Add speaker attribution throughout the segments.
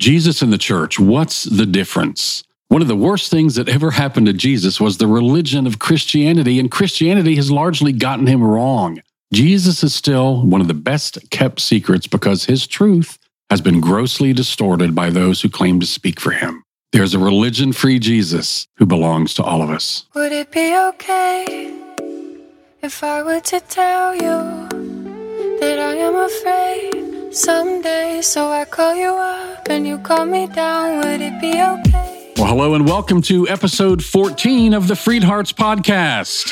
Speaker 1: Jesus and the church, what's the difference? One of the worst things that ever happened to Jesus was the religion of Christianity, and Christianity has largely gotten him wrong. Jesus is still one of the best kept secrets because his truth has been grossly distorted by those who claim to speak for him. There's a religion-free Jesus who belongs to all of us.
Speaker 2: Would it be okay if I were to tell you that I am afraid someday, so I call you up and you call me down? Would it be okay?
Speaker 1: Well, hello and welcome to episode 14 of the Freed Hearts podcast.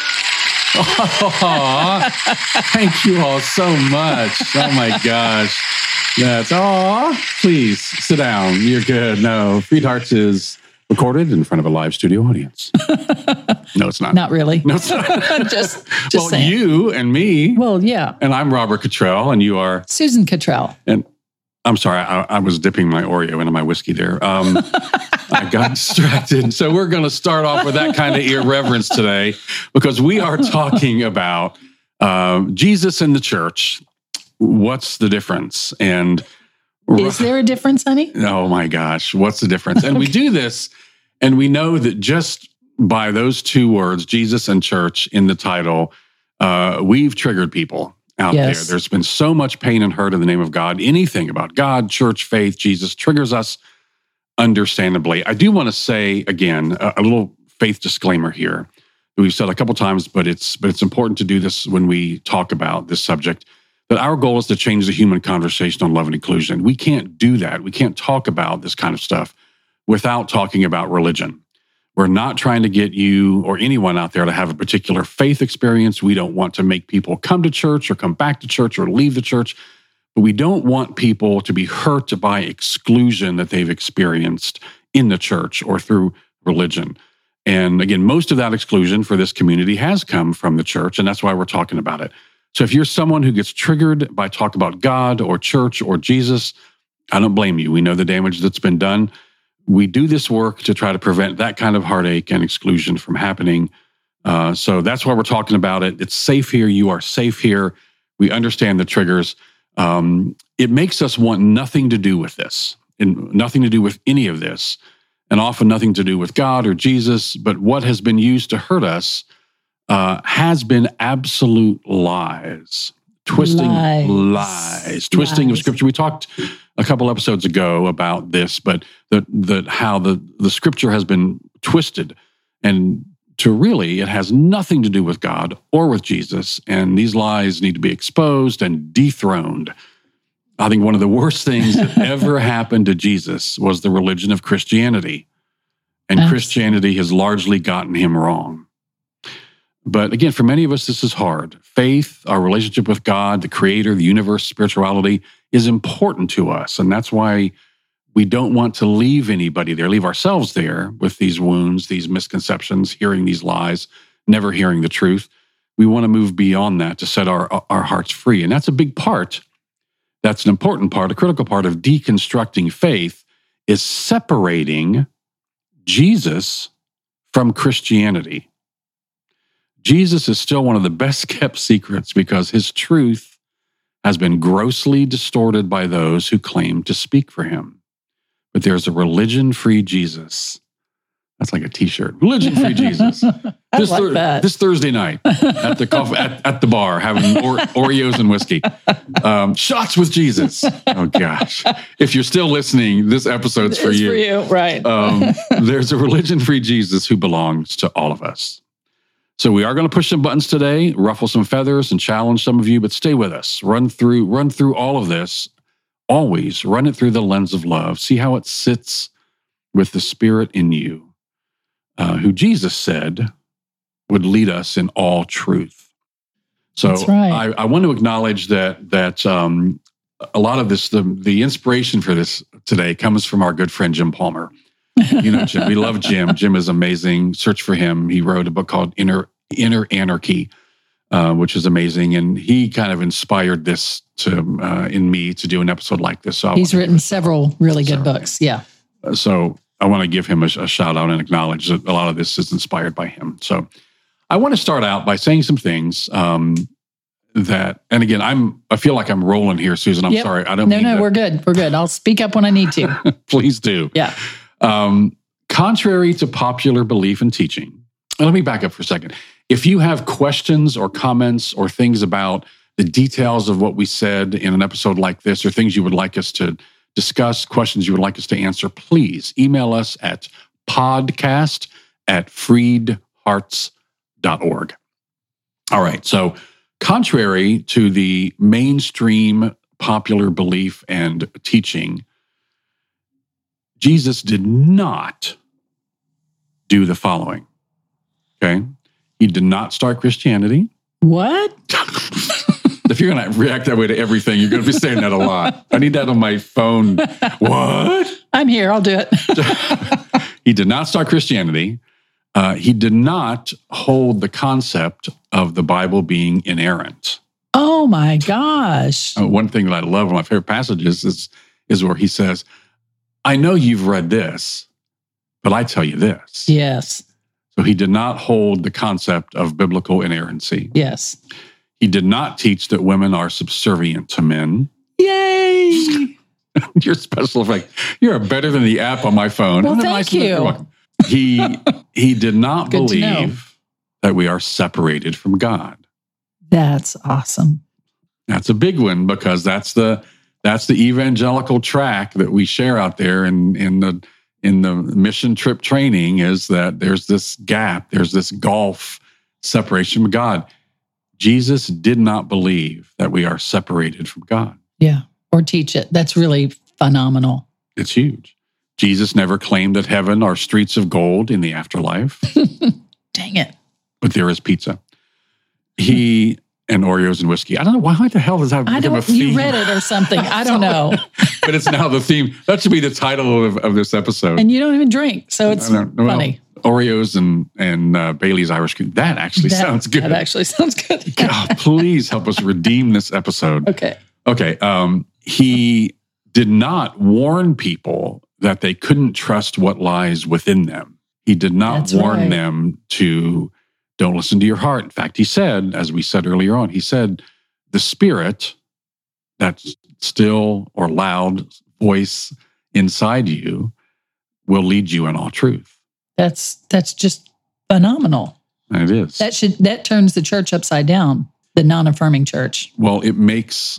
Speaker 1: Oh, thank you all so much. Oh my gosh. Please sit down. You're good. No, Freed Hearts is recorded in front of a live studio audience. No, it's not.
Speaker 3: Not really.
Speaker 1: No, it's not.
Speaker 3: just
Speaker 1: well,
Speaker 3: saying.
Speaker 1: You and me.
Speaker 3: Well, yeah.
Speaker 1: And I'm Robert Cottrell, and you are?
Speaker 3: Susan Cottrell.
Speaker 1: And I'm sorry, I was dipping my Oreo into my whiskey there. I got distracted. So we're going to start off with that kind of irreverence today because we are talking about Jesus and the church. What's the difference? And
Speaker 3: is there a difference, honey?
Speaker 1: Oh my gosh, what's the difference? And we do this, and we know that just by those two words, Jesus and church, in the title, we've triggered people out there. There's been so much pain and hurt in the name of God. Anything about God, church, faith, Jesus triggers us, understandably. I do want to say, again, a little faith disclaimer here that we've said a couple times, but it's important to do this when we talk about this subject, that our goal is to change the human conversation on love and inclusion. We can't do that. We can't talk about this kind of stuff without talking about religion. We're not trying to get you or anyone out there to have a particular faith experience. We don't want to make people come to church or come back to church or leave the church. But we don't want people to be hurt by exclusion that they've experienced in the church or through religion. And again, most of that exclusion for this community has come from the church, and that's why we're talking about it. So if you're someone who gets triggered by talk about God or church or Jesus, I don't blame you. We know the damage that's been done. We do this work to try to prevent that kind of heartache and exclusion from happening. So that's why we're talking about it. It's safe here. You are safe here. We understand the triggers. It makes us want nothing to do with this and nothing to do with any of this, and often nothing to do with God or Jesus. But what has been used to hurt us has been absolute lies, twisting of Scripture. We talked a couple episodes ago about this, but how the Scripture has been twisted, and it has nothing to do with God or with Jesus, and these lies need to be exposed and dethroned. I think one of the worst things that ever happened to Jesus was the religion of Christianity, and Christianity has largely gotten him wrong. But again, for many of us, this is hard. Faith, our relationship with God, the Creator, the universe, spirituality is important to us. And that's why we don't want to leave anybody there, leave ourselves there with these wounds, these misconceptions, hearing these lies, never hearing the truth. We want to move beyond that to set our hearts free. And that's a big part. That's an important part, a critical part of deconstructing faith is separating Jesus from Christianity. Jesus is still one of the best kept secrets because his truth has been grossly distorted by those who claim to speak for him. But there's a religion-free Jesus. That's like a T-shirt. Religion-free Jesus. This Thursday night at the bar, having Oreos and whiskey. Shots with Jesus. Oh gosh! If you're still listening, this episode's for you.
Speaker 3: It's for you, right?
Speaker 1: There's a religion-free Jesus who belongs to all of us. So we are going to push some buttons today, ruffle some feathers, and challenge some of you, but stay with us. Run through all of this. Always run it through the lens of love. See how it sits with the Spirit in you, who Jesus said would lead us in all truth. So
Speaker 3: that's right.
Speaker 1: I want to acknowledge that a lot of this, the inspiration for this today comes from our good friend Jim Palmer. You know Jim. We love Jim. Jim is amazing. Search for him. He wrote a book called Inner Anarchy, which is amazing. And he kind of inspired this in me to do an episode like this. So
Speaker 3: he's written several really good books. Yeah.
Speaker 1: So I want to give him a shout out and acknowledge that a lot of this is inspired by him. So I want to start out by saying some things and again, I feel like I'm rolling here, Susan. I'm sorry. I don't mean
Speaker 3: No, we're good. We're good. I'll speak up when I need to.
Speaker 1: Please do.
Speaker 3: Yeah.
Speaker 1: Contrary to popular belief and teaching, and let me back up for a second. If you have questions or comments or things about the details of what we said in an episode like this, or things you would like us to discuss, questions you would like us to answer, please email us at podcast@freedhearts.org. All right. So contrary to the mainstream popular belief and teaching, Jesus did not do the following. Okay? He did not start Christianity.
Speaker 3: What?
Speaker 1: If you're going to react that way to everything, you're going to be saying that a lot. I need that on my phone. What?
Speaker 3: I'm here. I'll do it.
Speaker 1: He did not start Christianity. He did not hold the concept of the Bible being inerrant.
Speaker 3: Oh my gosh.
Speaker 1: One thing that I love, one of my favorite passages is where he says, I know you've read this, but I tell you this.
Speaker 3: Yes.
Speaker 1: So he did not hold the concept of biblical inerrancy.
Speaker 3: Yes.
Speaker 1: He did not teach that women are subservient to men.
Speaker 3: Yay.
Speaker 1: You're special effect. You're better than the app on my phone.
Speaker 3: Well, thank you.
Speaker 1: He did not believe that we are separated from God.
Speaker 3: That's awesome.
Speaker 1: That's a big one, because that's the evangelical track that we share out there in the mission trip training, is that there's this gap, there's this gulf, separation from God. Jesus did not believe that we are separated from God.
Speaker 3: Yeah, or teach it. That's really phenomenal.
Speaker 1: It's huge. Jesus never claimed that heaven are streets of gold in the afterlife.
Speaker 3: Dang it.
Speaker 1: But there is pizza. And Oreos and whiskey. I don't know, why the hell does that become a theme?
Speaker 3: You read it or something. I don't know.
Speaker 1: But it's now the theme. That should be the title of this episode.
Speaker 3: And you don't even drink, so it's funny.
Speaker 1: Oreos and Bailey's Irish Cream. That actually sounds good.
Speaker 3: That actually sounds good.
Speaker 1: God, please help us redeem this episode.
Speaker 3: Okay.
Speaker 1: He did not warn people that they couldn't trust what lies within them. He did not warn them to don't listen to your heart. In fact, he said, as we said earlier on, he said, the spirit, that still or loud voice inside you, will lead you in all truth. That's
Speaker 3: just phenomenal.
Speaker 1: It is.
Speaker 3: That turns the church upside down, the non-affirming church.
Speaker 1: Well, it makes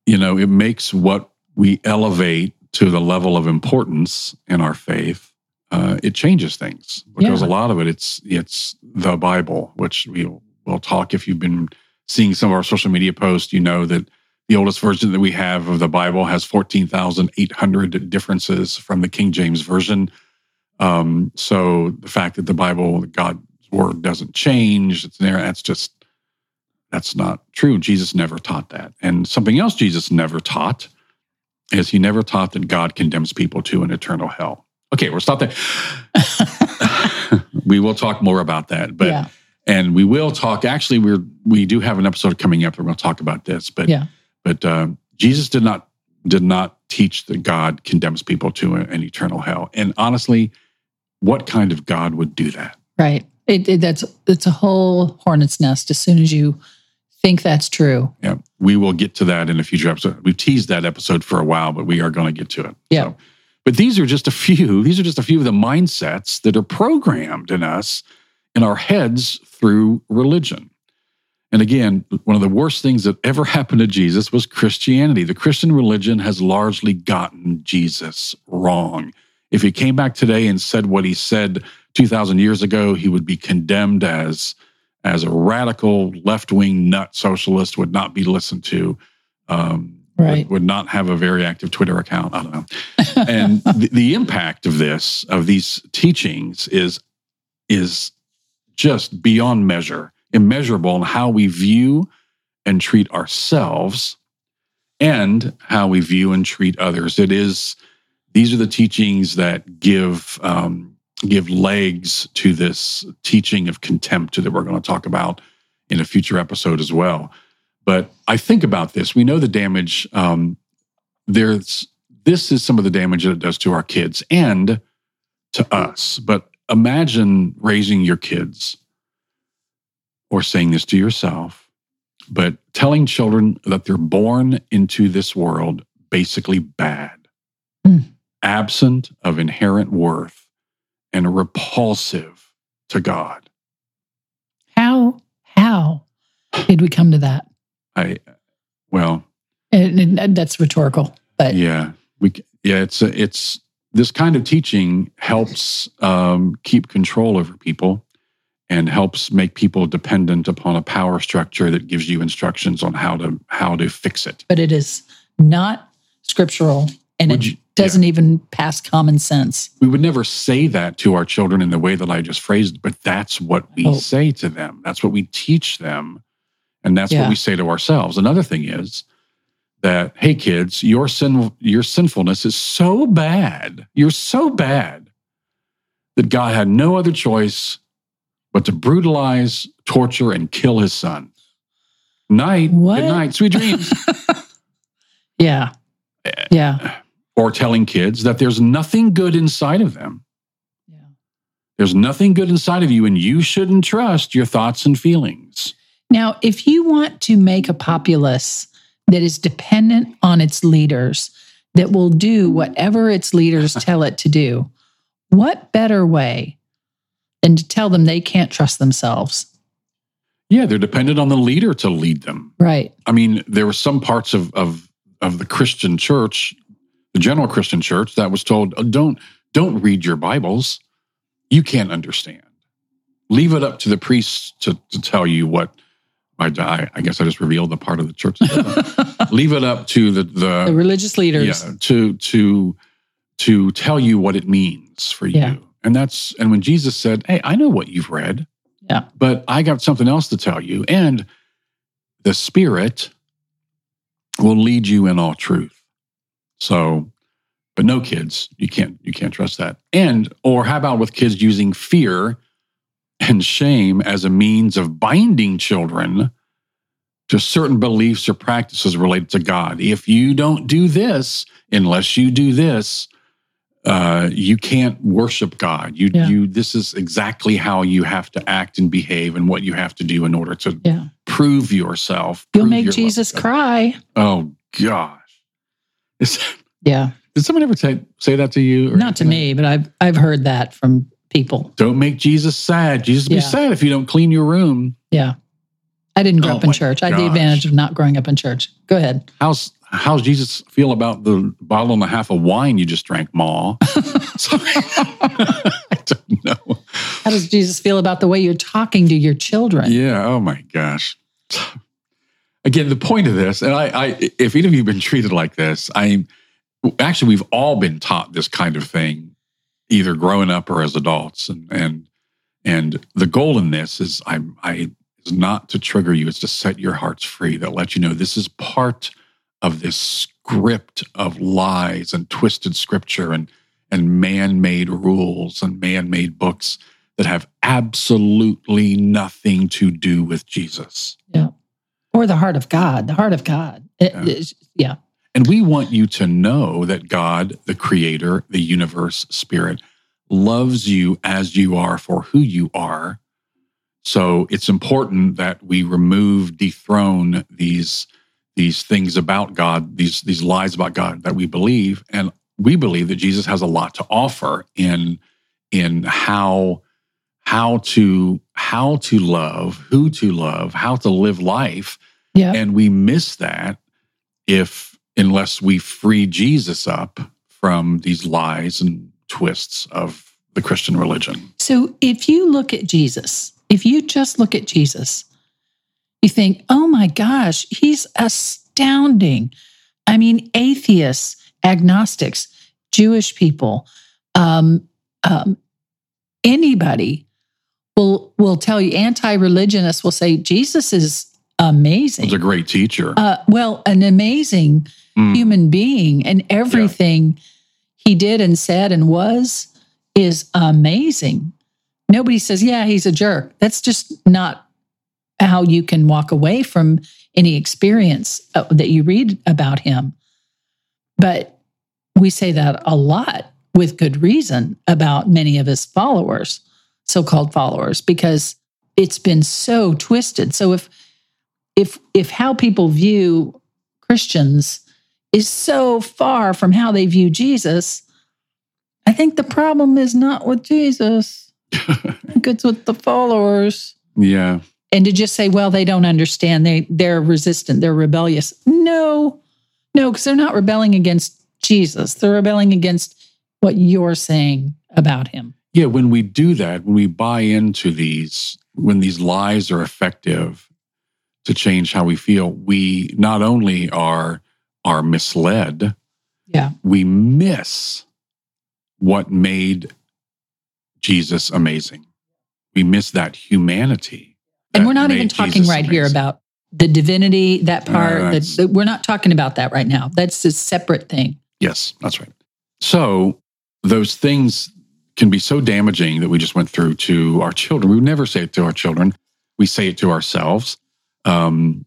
Speaker 1: what we elevate to the level of importance in our faith. It changes things, because a lot of it, it's the Bible, which we'll talk. If you've been seeing some of our social media posts, you know that the oldest version that we have of the Bible has 14,800 differences from the King James Version. So the fact that the Bible, God's word, doesn't change, it's there, that's not true. Jesus never taught that. And something else Jesus never taught is he never taught that God condemns people to an eternal hell. Okay, we'll stop there. We will talk more about that, and we will talk. Actually, we do have an episode coming up where we'll talk about this. But Jesus did not teach that God condemns people to an eternal hell. And honestly, what kind of God would do that?
Speaker 3: Right. It's a whole hornet's nest. As soon as you think that's true.
Speaker 1: Yeah, we will get to that in a future episode. We've teased that episode for a while, but we are going to get to it.
Speaker 3: Yeah.
Speaker 1: So, but these are just a few of the mindsets that are programmed in us, in our heads, through religion. And again, one of the worst things that ever happened to Jesus was Christianity. The Christian religion has largely gotten Jesus wrong. If he came back today and said what he said 2,000 years ago, he would be condemned as a radical left-wing nut socialist, would not be listened to. Would not have a very active Twitter account. I don't know. And the impact of these teachings is just beyond measure, immeasurable in how we view and treat ourselves and how we view and treat others. These are the teachings that give legs to this teaching of contempt that we're going to talk about in a future episode as well. But I think about this. We know the damage. This is some of the damage that it does to our kids and to us. But imagine raising your kids, or saying this to yourself. But telling children that they're born into this world basically bad, absent of inherent worth, and repulsive to God.
Speaker 3: How did we come to that? And that's rhetorical, but
Speaker 1: it's this kind of teaching helps keep control over people and helps make people dependent upon a power structure that gives you instructions on how to fix it.
Speaker 3: But it is not scriptural, and it doesn't even pass common sense.
Speaker 1: We would never say that to our children in the way that I just phrased, but that's what we say to them. That's what we teach them, and that's what we say to ourselves. Another thing is that, hey, kids, your sinfulness is so bad. You're so bad that God had no other choice but to brutalize, torture, and kill his son. Good night, sweet dreams.
Speaker 3: Yeah.
Speaker 1: Or telling kids that there's nothing good inside of them. Yeah. There's nothing good inside of you, and you shouldn't trust your thoughts and feelings.
Speaker 3: Now, if you want to make a populace that is dependent on its leaders, that will do whatever its leaders tell it to do, what better way than to tell them they can't trust themselves?
Speaker 1: Yeah, they're dependent on the leader to lead them.
Speaker 3: Right.
Speaker 1: I mean, there were some parts of the Christian church, the general Christian church, that was told, don't read your Bibles. You can't understand. Leave it up to the priests to tell you what. I guess I just revealed the part of the church. Leave it up to the
Speaker 3: religious leaders.
Speaker 1: Yeah, to tell you what it means for you. And when Jesus said, hey, I know what you've read, but I got something else to tell you. And the Spirit will lead you in all truth. So, but no, kids, you can't trust that. Or how about with kids using fear and shame as a means of binding children to certain beliefs or practices related to God? If you don't do this, unless you do this, you can't worship God. This is exactly how you have to act and behave, and what you have to do in order to prove yourself.
Speaker 3: You'll make Jesus cry.
Speaker 1: Oh gosh.
Speaker 3: Yeah.
Speaker 1: Did someone ever say that to you?
Speaker 3: Not to me, but I've heard that from people.
Speaker 1: Don't make Jesus sad. Jesus will be sad if you don't clean your room.
Speaker 3: Yeah. I didn't grow up in church. I had the advantage of not growing up in church. Go ahead.
Speaker 1: How's Jesus feel about the bottle and a half of wine you just drank, Ma? I don't know.
Speaker 3: How does Jesus feel about the way you're talking to your children?
Speaker 1: Yeah. Oh my gosh. Again, the point of this, and I if either of you have been treated like this, actually we've all been taught this kind of thing, either growing up or as adults, and the goal in this is is not to trigger you; it's to set your hearts free. That lets you know this is part of this script of lies and twisted scripture and man-made rules and man-made books that have absolutely nothing to do with Jesus.
Speaker 3: Yeah. Or the heart of God. The heart of God. Yeah.
Speaker 1: And we want you to know that God, the Creator, the universe, Spirit, loves you as you are for who you are. So it's important that we dethrone these things about God, these lies about God that we believe. And we believe that Jesus has a lot to offer in how to love, who to love, how to live life.
Speaker 3: Yeah.
Speaker 1: And we miss that unless we free Jesus up from these lies and twists of the Christian religion.
Speaker 3: So if you look at Jesus, if you just look at Jesus, you think, oh my gosh, he's astounding. I mean, atheists, agnostics, Jewish people, anybody will tell you, anti-religionists will say, Jesus is amazing.
Speaker 1: He's a great teacher.
Speaker 3: An amazing human being, and everything he did and said and was is amazing. Nobody says, yeah, he's a jerk. That's just not how you can walk away from any experience that you read about him. But we say that a lot with good reason about many of his followers, so-called followers, because it's been so twisted. So if how people view Christians is so far from how they view Jesus, I think the problem is not with Jesus. I think it's with the followers.
Speaker 1: Yeah.
Speaker 3: And to just say, well, they don't understand. They're resistant. They're rebellious. No, because they're not rebelling against Jesus. They're rebelling against what you're saying about him.
Speaker 1: Yeah, when we do that, when we buy into these, when these lies are effective to change how we feel, we not only are misled, we miss what made Jesus amazing. We miss that humanity.
Speaker 3: And we're not even talking right here about the divinity, that part. We're not talking about that right now. That's a separate thing.
Speaker 1: Yes, that's right. So those things can be so damaging that we just went through to our children. We would never say it to our children. We say it to ourselves. And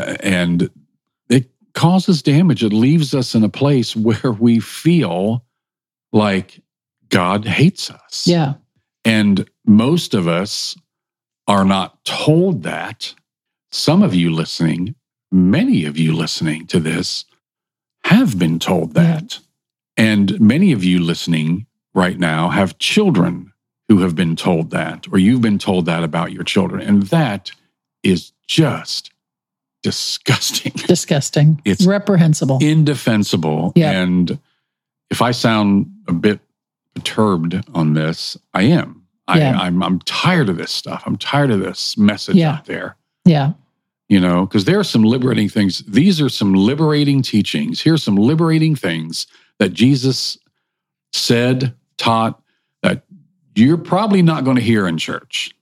Speaker 1: it causes damage. It leaves us in a place where we feel like God hates us.
Speaker 3: Yeah.
Speaker 1: And most of us are not told that. Some of you listening, many of you listening to this, have been told that. Yeah. And many of you listening right now have children who have been told that, or you've been told that about your children. And that is just disgusting.
Speaker 3: Disgusting.
Speaker 1: It's
Speaker 3: reprehensible.
Speaker 1: Indefensible. Yeah. And if I sound a bit perturbed on this, I am. I'm tired of this stuff. I'm tired of this message out there.
Speaker 3: Yeah.
Speaker 1: Because there are some liberating things. These are some liberating teachings. Here's some liberating things that Jesus said, taught, that you're probably not going to hear in church.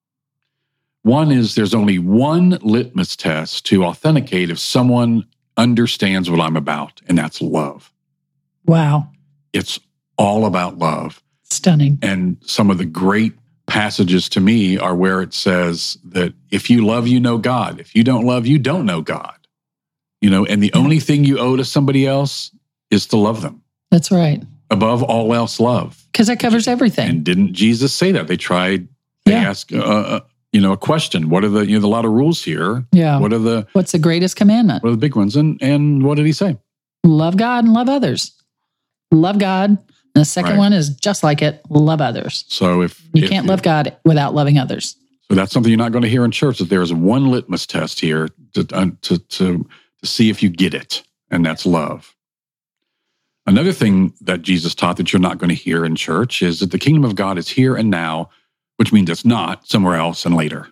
Speaker 1: One is there's only one litmus test to authenticate if someone understands what I'm about, and that's love.
Speaker 3: Wow.
Speaker 1: It's all about love.
Speaker 3: Stunning.
Speaker 1: And some of the great passages to me are where it says that if you love, you know God. If you don't love, you don't know God. And the only thing you owe to somebody else is to love them.
Speaker 3: That's right.
Speaker 1: Above all else, love.
Speaker 3: Because that covers everything.
Speaker 1: And didn't Jesus say that? They asked, a question. What are the, a lot of rules here.
Speaker 3: Yeah.
Speaker 1: What's
Speaker 3: the greatest commandment?
Speaker 1: What are the big ones? And what did he say?
Speaker 3: Love God and love others. Love God. And the second one is just like it, love others.
Speaker 1: So if
Speaker 3: you can't love God without loving others.
Speaker 1: So that's something you're not going to hear in church, that there is one litmus test here to see if you get it, and that's love. Another thing that Jesus taught that you're not going to hear in church is that the kingdom of God is here and now, which means it's not somewhere else and later.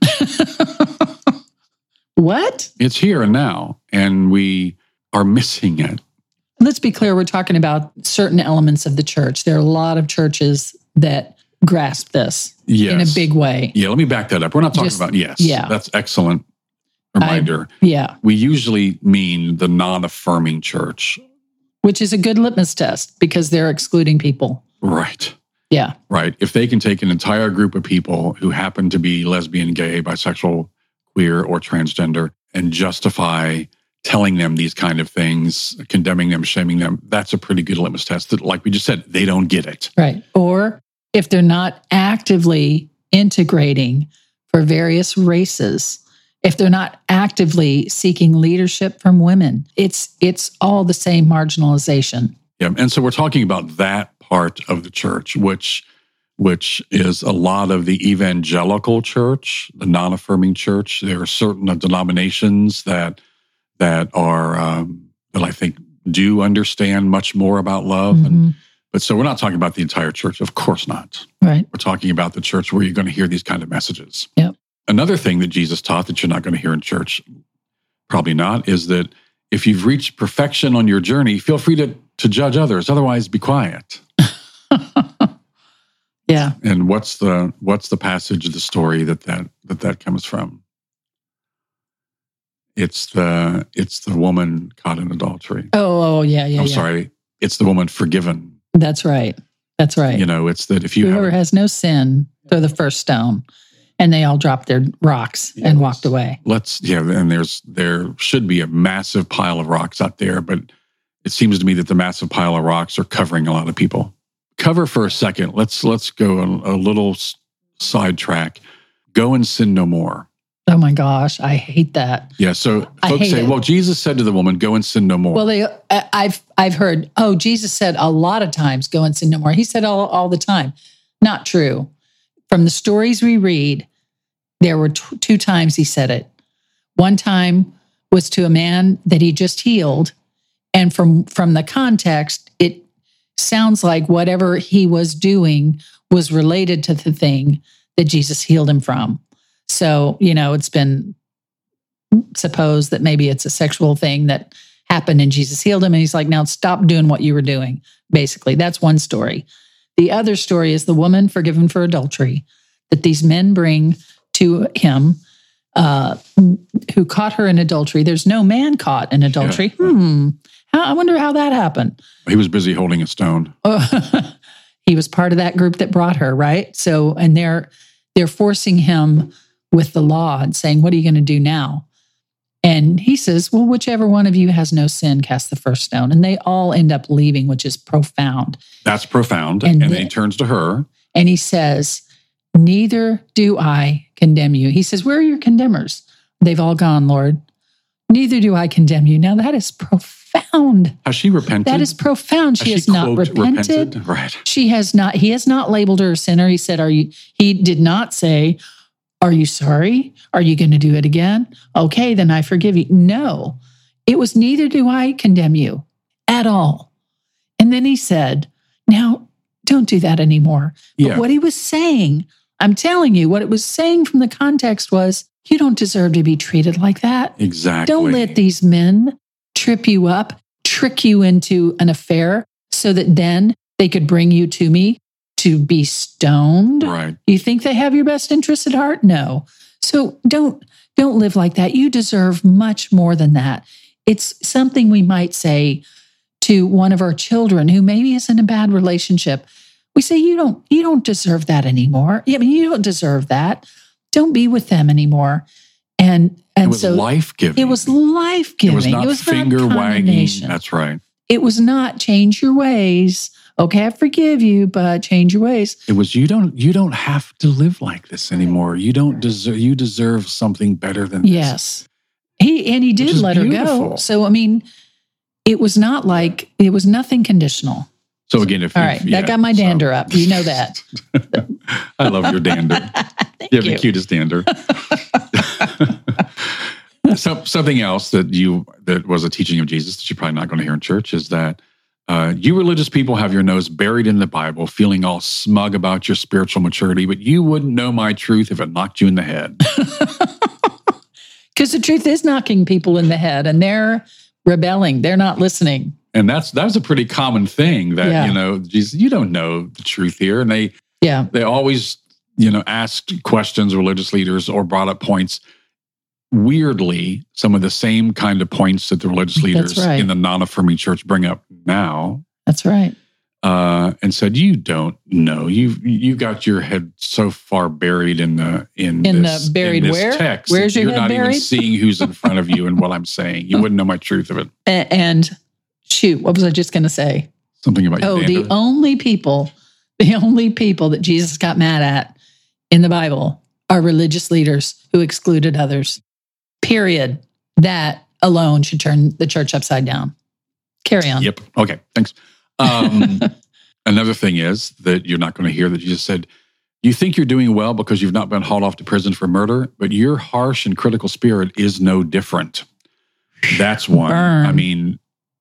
Speaker 3: What?
Speaker 1: It's here and now, and we are missing it.
Speaker 3: Let's be clear, we're talking about certain elements of the church. There are a lot of churches that grasp this in a big way.
Speaker 1: Yeah, let me back that up. We're not talking about, that's excellent reminder. We usually mean the non-affirming church.
Speaker 3: Which is a good litmus test because they're excluding people.
Speaker 1: Right.
Speaker 3: Yeah.
Speaker 1: Right. If they can take an entire group of people who happen to be lesbian, gay, bisexual, queer, or transgender and justify telling them these kind of things, condemning them, shaming them, that's a pretty good litmus test that, like we just said, they don't get it.
Speaker 3: Right. Or if they're not actively integrating for various races, if they're not actively seeking leadership from women, it's all the same marginalization.
Speaker 1: Yeah. And so we're talking about that part of the church, which is a lot of the evangelical church, the non-affirming church. There are certain denominations that are that I think do understand much more about love.
Speaker 3: Mm-hmm.
Speaker 1: But so we're not talking about the entire church. Of course not.
Speaker 3: Right.
Speaker 1: We're talking about the church where you're going to hear these kind of messages.
Speaker 3: Yep.
Speaker 1: Another thing that Jesus taught that you're not going to hear in church, probably not, is that if you've reached perfection on your journey, feel free to judge others. Otherwise, be quiet.
Speaker 3: Yeah.
Speaker 1: And what's the passage of the story that comes from? It's the woman caught in adultery.
Speaker 3: Oh, yeah.
Speaker 1: I'm sorry. It's the woman forgiven.
Speaker 3: That's right. It's
Speaker 1: that if you
Speaker 3: whoever has no sin, throw the first stone. And they all dropped their rocks and walked away.
Speaker 1: And there should be a massive pile of rocks out there, but it seems to me that the massive pile of rocks are covering a lot of people. Cover for a second. Let's go a little sidetrack. Go and sin no more.
Speaker 3: Oh my gosh, I hate that.
Speaker 1: Yeah, so folks say, well, Jesus said to the woman, go and sin no more.
Speaker 3: Well, I've heard, Jesus said a lot of times, go and sin no more. He said all the time. Not true. From the stories we read, there were two times he said it. One time was to a man that he just healed. And from the context, it sounds like whatever he was doing was related to the thing that Jesus healed him from. So, it's been supposed that maybe it's a sexual thing that happened and Jesus healed him. And he's like, now stop doing what you were doing. Basically, that's one story. The other story is the woman forgiven for adultery that these men bring to him who caught her in adultery. There's no man caught in adultery. Yeah. I wonder how that happened.
Speaker 1: He was busy holding a stone.
Speaker 3: He was part of that group that brought her, right? So, and they're forcing him with the law and saying, what are you going to do now? And he says, well, whichever one of you has no sin, cast the first stone. And they all end up leaving, which is profound.
Speaker 1: That's profound. And then he turns to her.
Speaker 3: And he says, neither do I condemn you. He says, where are your condemners? They've all gone, Lord. Neither do I condemn you. Now that is profound.
Speaker 1: Has she repented?
Speaker 3: That is profound. She has not repented.
Speaker 1: Right.
Speaker 3: He has not labeled her a sinner. He said, he did not say, are you sorry? Are you going to do it again? Okay, then I forgive you. No, it was neither do I condemn you at all. And then he said, now don't do that anymore. But what he was saying, I'm telling you, what it was saying from the context was, you don't deserve to be treated like that.
Speaker 1: Exactly.
Speaker 3: Don't let these men trip you up, trick you into an affair so that then they could bring you to me to be stoned.
Speaker 1: Right.
Speaker 3: You think they have your best interests at heart? No. So don't live like that. You deserve much more than that. It's something we might say to one of our children who maybe is in a bad relationship. We say, you don't deserve that anymore. I mean, you don't deserve that. Don't be with them anymore. And
Speaker 1: it was
Speaker 3: so
Speaker 1: life-giving.
Speaker 3: It was life-giving.
Speaker 1: It was not finger wagging. That's right.
Speaker 3: It was not change your ways. Okay, I forgive you, but change your ways.
Speaker 1: It was you don't have to live like this anymore. You deserve something better than this.
Speaker 3: Yes. He did let her go. So I mean, it was nothing conditional.
Speaker 1: So again,
Speaker 3: that got my dander up. You know that.
Speaker 1: I love your dander. You have the cutest dander. Something else that was a teaching of Jesus that you're probably not going to hear in church is that you religious people have your nose buried in the Bible, feeling all smug about your spiritual maturity, but you wouldn't know my truth if it knocked you in the head.
Speaker 3: Because the truth is knocking people in the head, and they're rebelling. They're not listening.
Speaker 1: And that's a pretty common thing that, Jesus, you don't know the truth here. And they always, asked questions, religious leaders, or brought up points. Weirdly, some of the same kind of points that the religious leaders in the non-affirming church bring up now.
Speaker 3: That's right.
Speaker 1: And said, you don't know. You got your head so far buried in this text.
Speaker 3: Where's your
Speaker 1: head
Speaker 3: buried?
Speaker 1: You're not even seeing who's in front of you and what I'm saying. You wouldn't know my truth of it.
Speaker 3: And shoot, what was I just going to say?
Speaker 1: Something about your dander.
Speaker 3: The only people that Jesus got mad at in the Bible are religious leaders who excluded others. Period. That alone should turn the church upside down. Carry on.
Speaker 1: Yep. Okay. Thanks. Another thing is that you're not going to hear that Jesus said, you think you're doing well because you've not been hauled off to prison for murder, but your harsh and critical spirit is no different. That's one.
Speaker 3: Burn.
Speaker 1: I mean,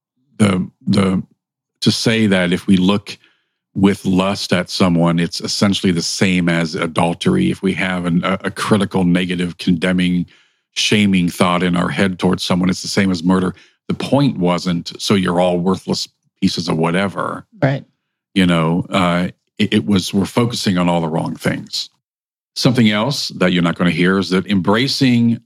Speaker 1: to say that if we look with lust at someone, it's essentially the same as adultery. If we have a critical, negative, condemning, shaming thought in our head towards someone, it's the same as murder. The point wasn't, so you're all worthless pieces of whatever.
Speaker 3: Right.
Speaker 1: It was, we're focusing on all the wrong things. Something else that you're not going to hear is that embracing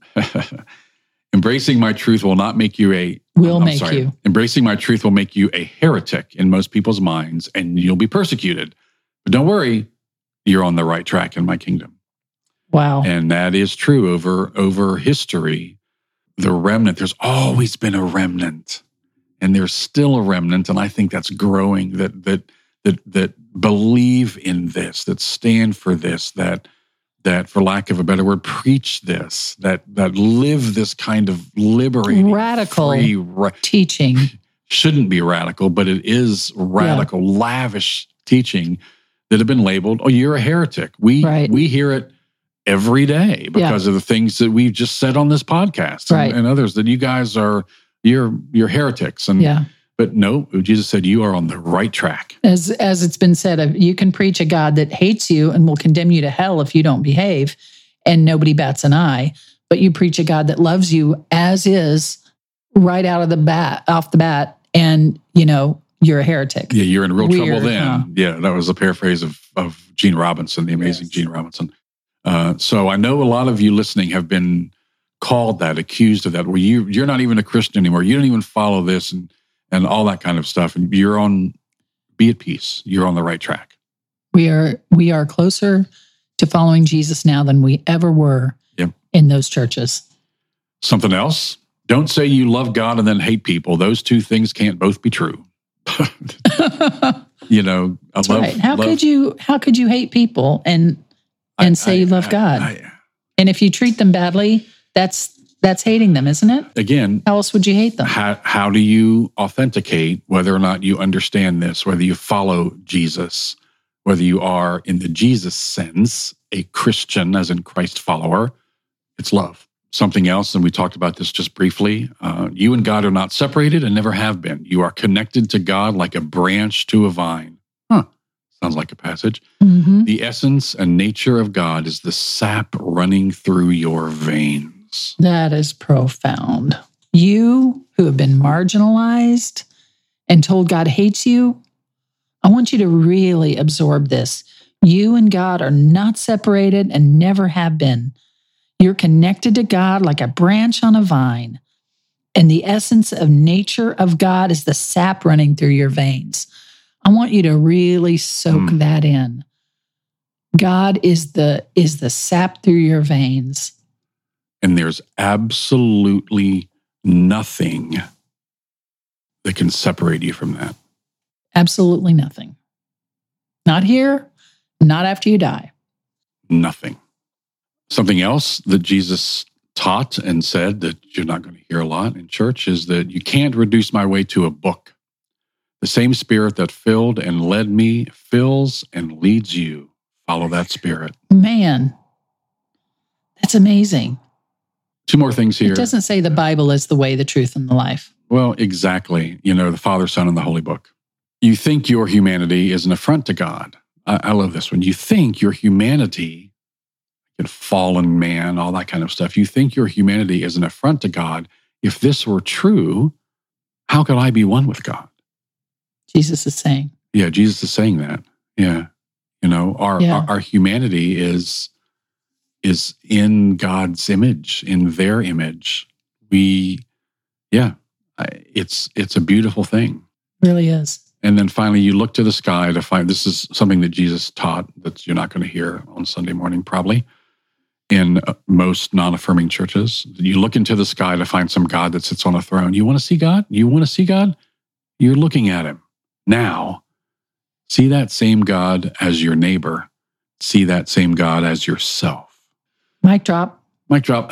Speaker 1: my truth will not make you embracing my truth will make you a heretic in most people's minds, and you'll be persecuted. But don't worry, you're on the right track in my kingdom.
Speaker 3: Wow.
Speaker 1: And that is true over history. The remnant, there's always been a remnant, and there's still a remnant, and I think that's growing, that believe in this, that stand for this, that that, for lack of a better word, preach this, that live this kind of liberating,
Speaker 3: radical
Speaker 1: free,
Speaker 3: teaching.
Speaker 1: Shouldn't be radical, but it is radical, lavish teaching that have been labeled, oh, you're a heretic. We hear it every day because of the things that we've just said on this podcast and others, that you guys are, you're heretics. And but no, Jesus said, you are on the right track.
Speaker 3: As it's been said, you can preach a God that hates you and will condemn you to hell if you don't behave, and nobody bats an eye. But you preach a God that loves you as is, right off the bat, and you're a heretic.
Speaker 1: Yeah, you're in real trouble then. Yeah, that was a paraphrase of Gene Robinson, the amazing Gene Robinson. So I know a lot of you listening have been called that, accused of that, where you're not even a Christian anymore. You don't even follow this and all that kind of stuff. And be at peace. You're on the right track.
Speaker 3: We are closer to following Jesus now than we ever were in those churches.
Speaker 1: Something else. Don't say you love God and then hate people. Those two things can't both be true.
Speaker 3: That's right. How could you hate people and say you love God? And if you treat them badly, that's hating them, isn't it?
Speaker 1: Again,
Speaker 3: how else would you hate them?
Speaker 1: How do you authenticate whether or not you understand this, whether you follow Jesus, whether you are, in the Jesus sense, a Christian, as in Christ follower? It's love. Something else, and we talked about this just briefly, you and God are not separated and never have been. You are connected to God like a branch to a vine. Sounds like a passage.
Speaker 3: Mm-hmm.
Speaker 1: The essence and nature of God is the sap running through your veins.
Speaker 3: That is profound. You who have been marginalized and told God hates you, I want you to really absorb this. You and God are not separated and never have been. You're connected to God like a branch on a vine. And the essence of nature of God is the sap running through your veins. I want you to really soak that in. God is the sap through your veins.
Speaker 1: And there's absolutely nothing that can separate you from that.
Speaker 3: Absolutely nothing. Not here, not after you die.
Speaker 1: Nothing. Something else that Jesus taught and said that you're not going to hear a lot in church is that you can't reduce my way to a book. The same Spirit that filled and led me fills and leads you. Follow that Spirit.
Speaker 3: Man, that's amazing.
Speaker 1: Two more things here.
Speaker 3: It doesn't say the Bible is the way, the truth, and the life.
Speaker 1: Well, exactly. The Father, Son, and the Holy Book. You think your humanity is an affront to God. I love this one. You think your humanity, fallen man, all that kind of stuff. You think your humanity is an affront to God. If this were true, how could I be one with God?
Speaker 3: Jesus is saying.
Speaker 1: Yeah, Jesus is saying that. Yeah. Our humanity is in God's image, in their image. It's a beautiful thing.
Speaker 3: It really is.
Speaker 1: And then finally, you look to the sky to find, this is something that Jesus taught that you're not going to hear on Sunday morning, probably, in most non-affirming churches. You look into the sky to find some God that sits on a throne. You want to see God? You want to see God? You're looking at him. Now, see that same God as your neighbor. See that same God as yourself.
Speaker 3: Mic drop.
Speaker 1: Mic drop.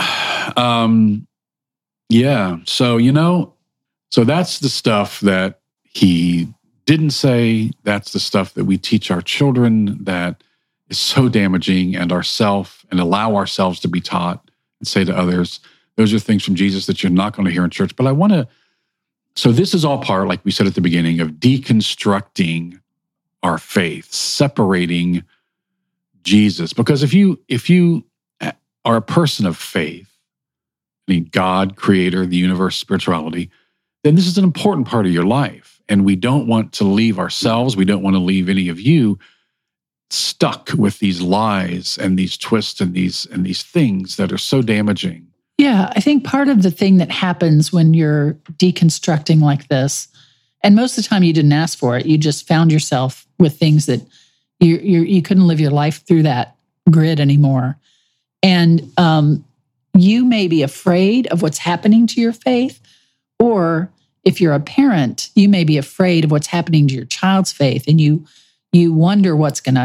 Speaker 1: So that's the stuff that he didn't say. That's the stuff that we teach our children that is so damaging, and allow ourselves to be taught and say to others. Those are things from Jesus that you're not going to hear in church. But so this is all part, like we said at the beginning, of deconstructing our faith, separating Jesus. Because if you are a person of faith, God, creator, the universe, spirituality, then this is an important part of your life. And we don't want to leave ourselves, we don't want to leave any of you stuck with these lies and these twists and these things that are so damaging.
Speaker 3: Yeah, I think part of the thing that happens when you're deconstructing like this, and most of the time you didn't ask for it, you just found yourself with things that you couldn't live your life through that grid anymore. And you may be afraid of what's happening to your faith, or if you're a parent, you may be afraid of what's happening to your child's faith, and you wonder what's going to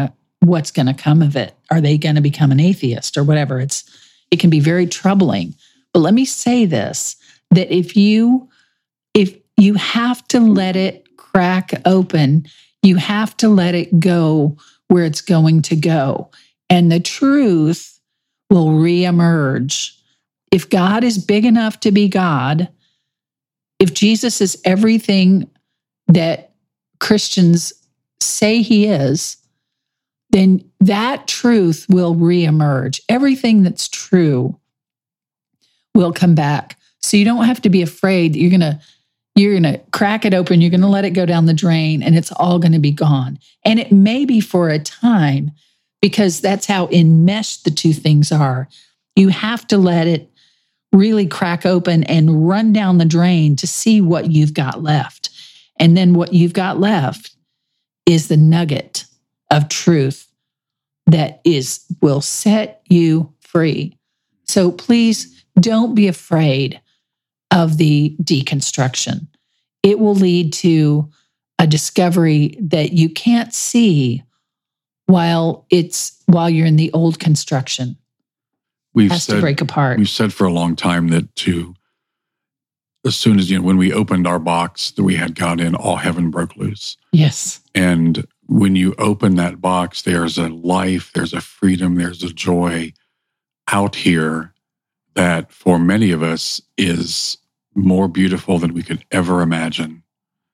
Speaker 3: what's going to come of it. Are they going to become an atheist or whatever? It can be very troubling. But let me say this, that if you have to let it crack open, you have to let it go where it's going to go. And the truth will reemerge. If God is big enough to be God, if Jesus is everything that Christians say he is, then that truth will reemerge. Everything that's true will come back. So you don't have to be afraid that you're going to crack it open, you're going to let it go down the drain, and it's all going to be gone. And it may be for a time, because that's how enmeshed the two things are. You have to let it really crack open and run down the drain to see what you've got left. And then what you've got left is the nugget of truth that will set you free. So please don't be afraid of the deconstruction. It will lead to a discovery that you can't see while you're in the old construction. It has to break apart.
Speaker 1: We've said for a long time that as soon as, when we opened our box that we had God in, all heaven broke loose.
Speaker 3: Yes.
Speaker 1: And when you open that box, there's a life, there's a freedom, there's a joy out here that for many of us is more beautiful than we could ever imagine.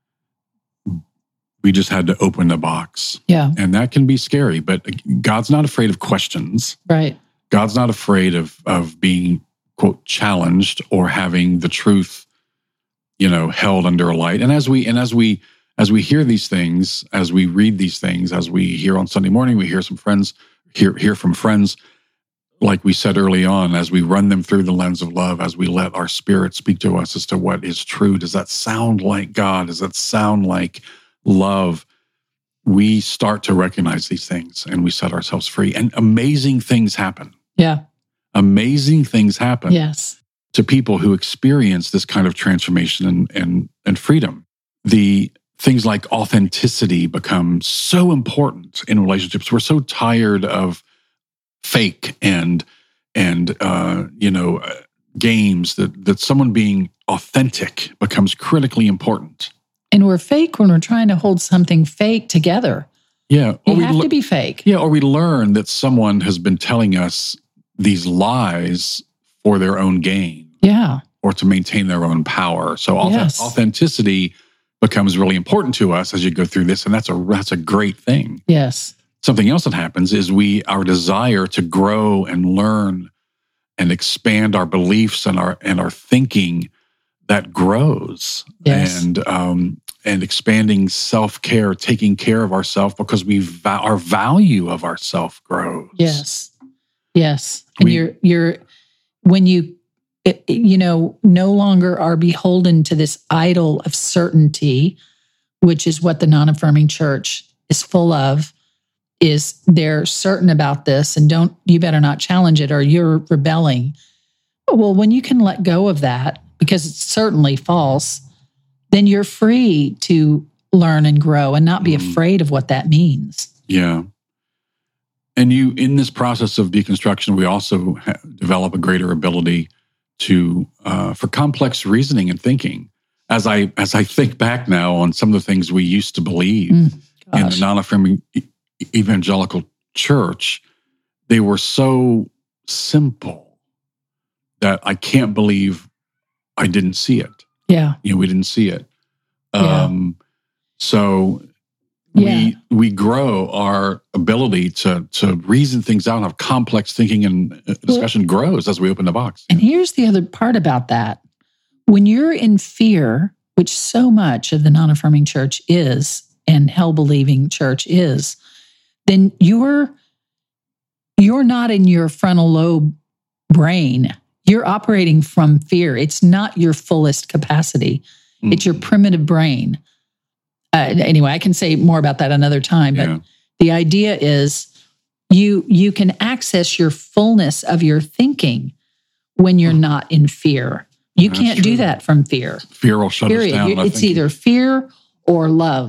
Speaker 1: We just had to open the box.
Speaker 3: Yeah.
Speaker 1: And that can be scary, but God's not afraid of questions.
Speaker 3: Right.
Speaker 1: God's not afraid of being, quote, challenged or having the truth, held under a light. And as we hear these things, as we read these things, as we hear on Sunday morning, we hear hear from friends, like we said early on, as we run them through the lens of love, as we let our spirit speak to us as to what is true. Does that sound like God? Does that sound like love? We start to recognize these things and we set ourselves free, and amazing things happen.
Speaker 3: Yeah.
Speaker 1: Amazing things happen.
Speaker 3: Yes.
Speaker 1: To people who experience this kind of transformation and freedom. The things like authenticity become so important in relationships. We're so tired of fake and games that someone being authentic becomes critically important.
Speaker 3: And we're fake when we're trying to hold something fake together.
Speaker 1: Yeah.
Speaker 3: You have to be fake.
Speaker 1: Yeah, or we learn that someone has been telling us these lies for their own gain.
Speaker 3: Yeah.
Speaker 1: Or to maintain their own power. So authenticity becomes really important to us as you go through this, and that's a great thing.
Speaker 3: Yes.
Speaker 1: Something else that happens is our desire to grow and learn and expand our beliefs and our thinking, that grows.
Speaker 3: Yes.
Speaker 1: And expanding self-care, taking care of ourselves, because our value of ourself grows.
Speaker 3: Yes. Yes. And when you no longer are beholden to this idol of certainty, which is what the non-affirming church is full of, is they're certain about this and you better not challenge it or you're rebelling. Well, when you can let go of that, because it's certainly false, then you're free to learn and grow and not be afraid of what that means.
Speaker 1: Yeah. And in this process of deconstruction, we also develop a greater ability for complex reasoning and thinking. As I think back now on some of the things we used to believe in the non-affirming evangelical church, they were so simple that I can't believe I didn't see it.
Speaker 3: Yeah.
Speaker 1: We didn't see it. So we grow our ability to reason things out and have complex thinking, and discussion grows as we open the box.
Speaker 3: And here's the other part about that. When you're in fear, which so much of the non-affirming church is, and hell-believing church is, then you're not in your frontal lobe brain. You're operating from fear. It's not your fullest capacity. Mm-hmm. It's your primitive brain. Anyway, I can say more about that another time, but the idea is you can access your fullness of your thinking when you're not in fear. You can't do that from fear.
Speaker 1: Fear will shut us down.
Speaker 3: It's either fear or love.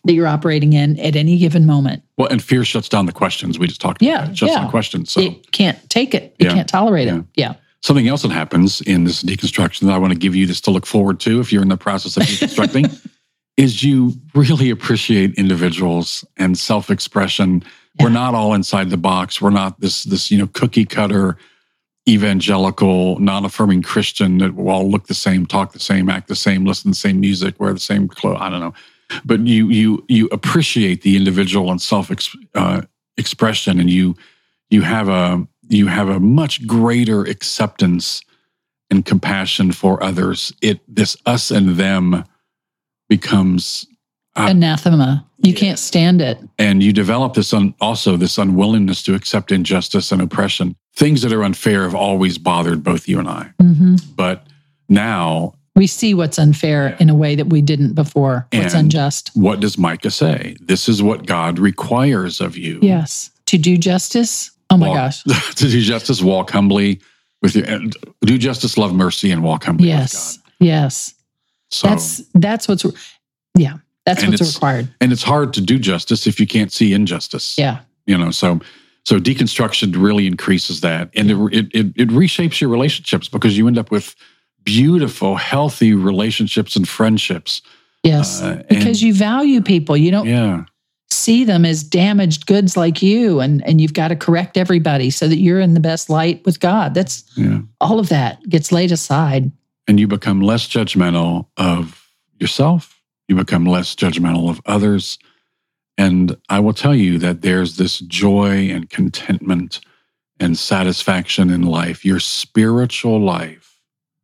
Speaker 3: that you're operating in at any given moment.
Speaker 1: Well, and fear shuts down the questions. We just talked about that. It shuts down questions. So
Speaker 3: it can't take it. It can't tolerate it. Yeah.
Speaker 1: Something else that happens in this deconstruction that I want to give you this to look forward to if you're in the process of deconstructing is you really appreciate individuals and self-expression. Yeah. We're not all inside the box. We're not this cookie cutter evangelical, non-affirming Christian that will all look the same, talk the same, act the same, listen to the same music, wear the same clothes. I don't know. But you appreciate the individual and self-expression, and you have a much greater acceptance and compassion for others. This us and them becomes
Speaker 3: anathema. You can't stand it.
Speaker 1: And you develop this unwillingness to accept injustice and oppression. Things that are unfair have always bothered both you and I. Mm-hmm. But now
Speaker 3: we see what's unfair in a way that we didn't before. What's unjust.
Speaker 1: What does Micah say? This is what God requires of you.
Speaker 3: Yes. To do justice. Oh my gosh.
Speaker 1: To do justice, walk humbly with you. Do justice, love mercy, and walk humbly with God.
Speaker 3: Yes. So that's what's required. And
Speaker 1: it's hard to do justice if you can't see injustice.
Speaker 3: Yeah.
Speaker 1: So deconstruction really increases that, and it reshapes your relationships because you end up with beautiful, healthy relationships and friendships.
Speaker 3: Yes, because you value people. You don't see them as damaged goods like you, and you've got to correct everybody so that you're in the best light with God. That's all of that gets laid aside.
Speaker 1: And you become less judgmental of yourself. You become less judgmental of others. And I will tell you that there's this joy and contentment and satisfaction in life, your spiritual life,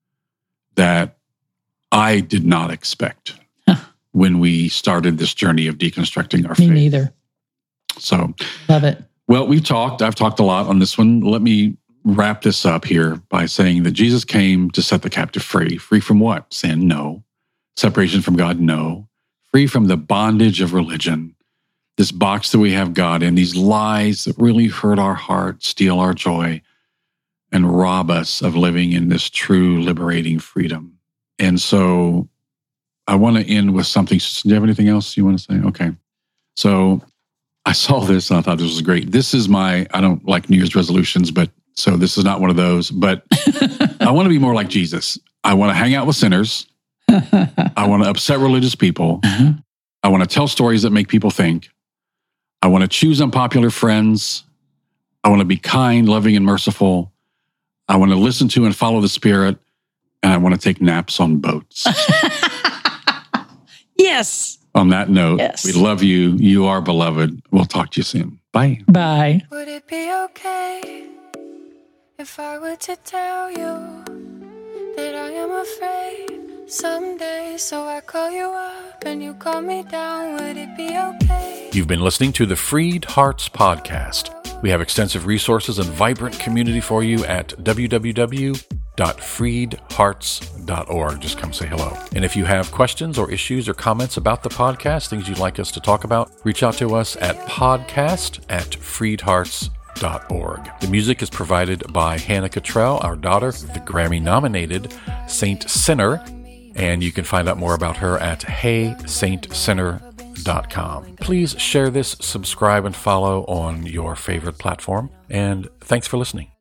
Speaker 1: that I did not expect when we started this journey of deconstructing our faith.
Speaker 3: Me neither.
Speaker 1: So,
Speaker 3: love it.
Speaker 1: Well, I've talked a lot on this one. Let me wrap this up here by saying that Jesus came to set the captive free. Free from what? Sin? No. Separation from God? No. Free from the bondage of religion. This box that we have God in, these lies that really hurt our heart, steal our joy, and rob us of living in this true liberating freedom. And so I want to end with something. Do you have anything else you want to say? Okay. So I saw this and I thought this was great. This is I don't like New Year's resolutions, so this is not one of those, but I want to be more like Jesus. I want to hang out with sinners. I want to upset religious people. I want to tell stories that make people think. I want to choose unpopular friends. I want to be kind, loving, and merciful. I want to listen to and follow the Spirit. And I want to take naps on boats.
Speaker 3: Yes.
Speaker 1: On that note, we love you. You are beloved. We'll talk to you soon. Bye.
Speaker 3: Bye.
Speaker 2: Would it be okay if I were to tell you that I am afraid someday, so I call you up and you call me down? Would it be okay?
Speaker 4: You've been listening to the Freed Hearts Podcast. We have extensive resources and vibrant community for you at www.freedhearts.org. Just come say hello. And if you have questions or issues or comments about the podcast, things you'd like us to talk about, reach out to us at podcast@freedhearts.org. The music is provided by Hannah Cottrell, our daughter, the Grammy-nominated Saint Sinner, and you can find out more about her at HeySaintSinner.com. Please share this, subscribe, and follow on your favorite platform, and thanks for listening.